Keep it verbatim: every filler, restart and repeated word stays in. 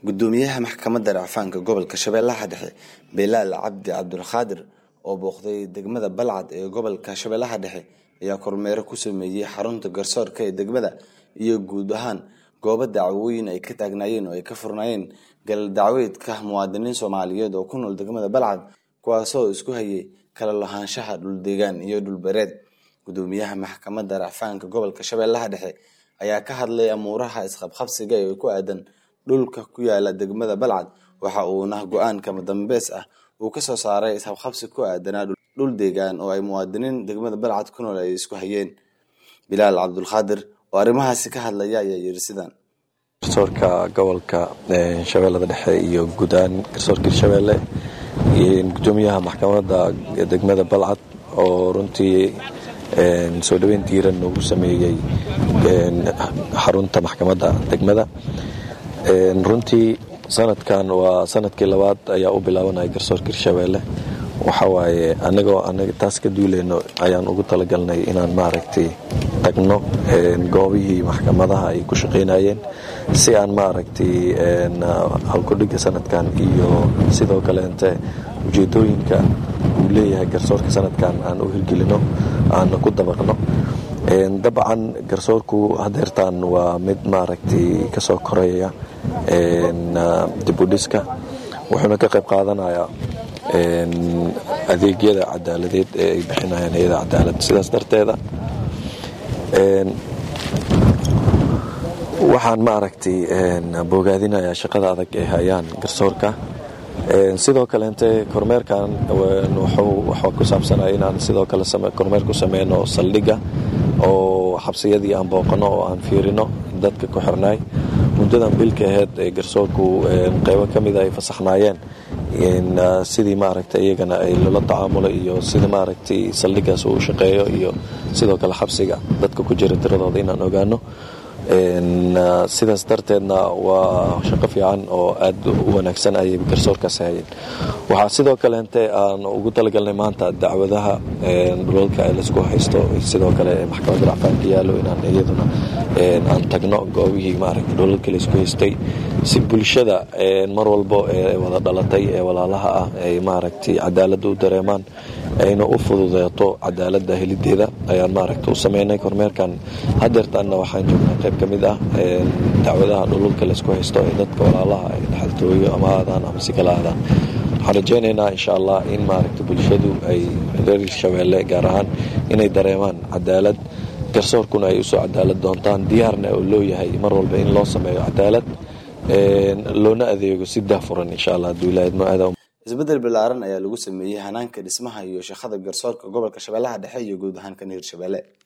gudoomiyaha maxkamadda racfaanka gobolka Shabeellaha Dhexe Bilaal Cabdi Cabdulqaadir oo booqday degmada Balcad ee gobolka Shabeellaha Dhexe ayaa kormeer ku sameeyay xarunta garsoorka ee degmada iyo guud ahaan goobo dacwooyin ay ka taagnaayeen oo ay ka furnayeen gal dacweedka muwaadiniin Soomaaliyeed oo ku nool degmada Balcad kuwaas oo isku hayay kala lahaanshaha dhul deegaan iyo dhul beereed. gudoomiyaha maxkamadda racfaanka gobolka Shabeellaha Dhexe ayaa ka hadlay amuuraha isqabqabsiga ee ku aadan dhulka ku yaala degmada Balcad waxa uu nah go'aan kama dambeys ah uu ka soo saaray isqabqabsi ku aadan dhul deegaan oo ay muwaadiniin degmada Balcad ku nool ay isku hayeen. Bilaal Cabdulqaadir oo arrimahaasi ka hadlaya ayaa yiri sidaan garsoorka gobolka Shabeellaha Dhexe iyo guudaan garsoorka Shabeelle iyo gudoomiyaha maxkamadda degmada Balcad oo runtii soo dhaweyn diiran ugu sameeyay xarunta maxkamadda degmada. runtii sanadkan waa sanadkii labaad ayaa u bilaabanay garsoorka Shabeelle waxa waaye anagoo anaga taas ka duuleyno ayaan ugu talagalnay inaan maaragtay tagno goobihii maxkamadaha ay ku shaqeynayeen si aan maaragtay halkudhiga sanadkan iyo sidoo kale inta ujeedooyinka uu leeyahay garsoorka sanadkan aan u hirgelino aan ku dabaqno. dabcan garsoorku hadeertaan waa mid maaragtay ka soo koraya dib u dhiska wuxuuna ka qayb qaadanayaa adeegyada cadaaladeed ee ay bixinayaan hay'adaha cadaalad. sidaas darteeda waxaan maaragtay bogaadinayaa shaqada adag ee hayaan garsoorka. sidoo kale inta kormeerkan wuxuu waxa ku saabsanaa inaan sidoo kale kormeer ku sameeyno saldhiga oo xabsiyadii aan booqano oo aan fiirino dadka ku xirnay muddadan bilka ahayd ee garsoorku qaybo kamid ah ay fasaxnaayeen in sidii maaragtay iyagana ay la tacaamulo iyo sidii maaragtay saldhigaas uu shaqeeyo iyo sidoo kale xabsiga dadka ku jira tiradooda inaan ogaano. sidaas darteedna waa shaqo fiican oo aad u wanaagsan ay garsoorkaas hayeen. waxaa sidoo kale intee aan ugu talagalnay maanta dacwadaha dhulalka ay la isku haysto sidoo kale maxkamadda racfaanka yaalo inaan iyaduna aan tagno goobihii maaragtay dhulalka la isku haystay si bulshada mar walba ee wada dhalatay ee walaalaha ah ay maaragtay cadaalad u dareemaan ayna u fududeeto cadaaladda helideeda ayaan maaragtay u sameynay kormeerkan. hadeertaanna waxaan joognaa qayb kamid ah dacwadaha dhulalka la isku haysto ee dadka walaalaha ay dhaxaltooyo ama aadaan ama si kala aadaan. waxaan rajaynaynaa insha Allah in maaragtay bulshadu ay reer Shabeelle gaar ahaan inay dareemaan cadaalad garsoorkuna ay u soo cadaalad doontaan diyaarna oo loo yahay mar walba in loo sameeyo cadaalad loona adeego si daahfuran insha Allah duuleed ma aado. isbedel bilaaran ayaa lagu sameeyay hanaanka dhismaha iyo shaqada garsoorka gobolka Shabeellaha Dhexe iyo guud ahaan kan Hirshabeelle.